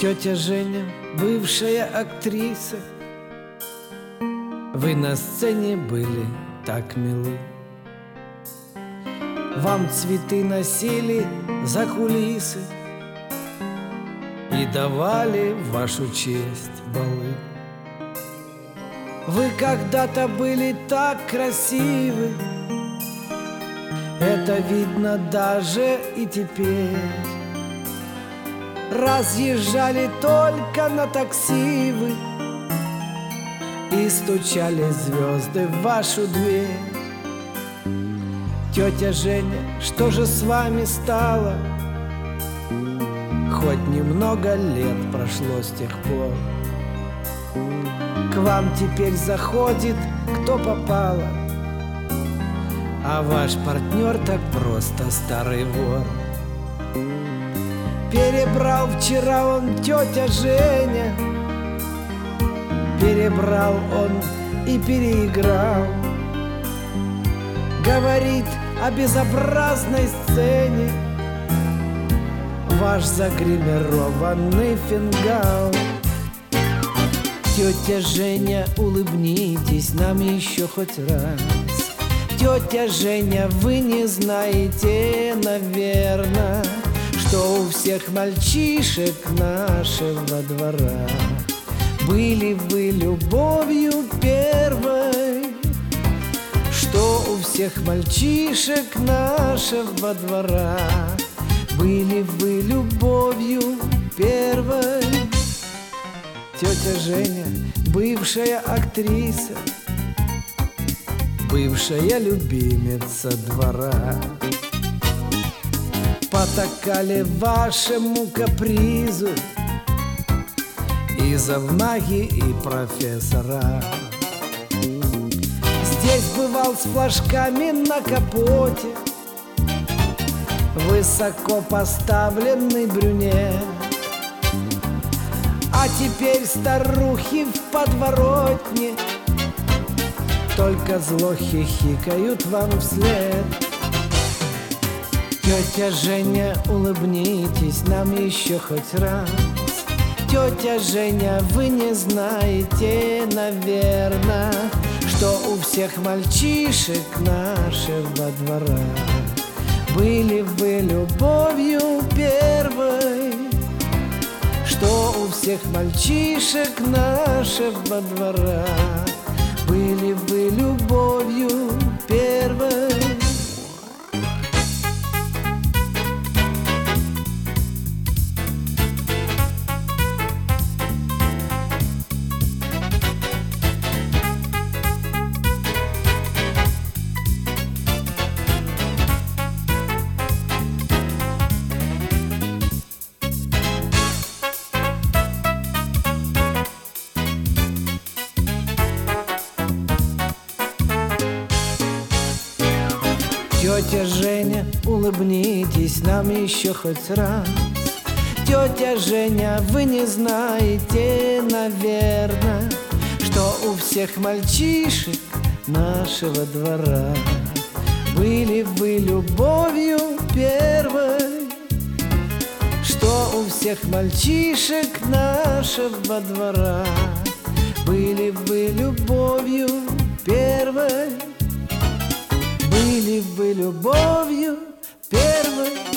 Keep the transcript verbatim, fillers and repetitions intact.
Тетя Женя, бывшая актриса, вы на сцене были так милы. Вам цветы носили за кулисы и давали в вашу честь балы. Вы когда-то были так красивы, это видно даже и теперь. Разъезжали только на такси вы и стучали звезды в вашу дверь. Тетя Женя, что же с вами стало? Хоть немного лет прошло с тех пор. К вам теперь заходит кто попало, а ваш партнер так просто старый вор. Перебрал вчера он, тетя Женя, перебрал он и переиграл. Говорит о безобразной сцене ваш загримированный фингал. Тетя Женя, улыбнитесь нам еще хоть раз. Тетя Женя, вы не знаете, наверное, что у всех мальчишек нашего двора были вы любовью первой. Что у всех мальчишек нашего двора были вы любовью первой. Тетя Женя, бывшая актриса, бывшая любимица двора, потакали вашему капризу и завмаги, и профессора. Здесь бывал с флажками на капоте высоко поставленный брюнет, а теперь старухи в подворотне только зло хихикают вам вслед. Тетя Женя, улыбнитесь нам еще хоть раз. Тетя Женя, вы не знаете, наверное, что у всех мальчишек нашего двора были вы любовью первой. Что у всех мальчишек нашего двора были вы любовью первой. Тетя Женя, улыбнитесь нам еще хоть раз. Тетя Женя, вы не знаете, наверное, что у всех мальчишек нашего двора были вы любовью первой. Что у всех мальчишек нашего двора были вы любовью первой. Были вы любовью первой.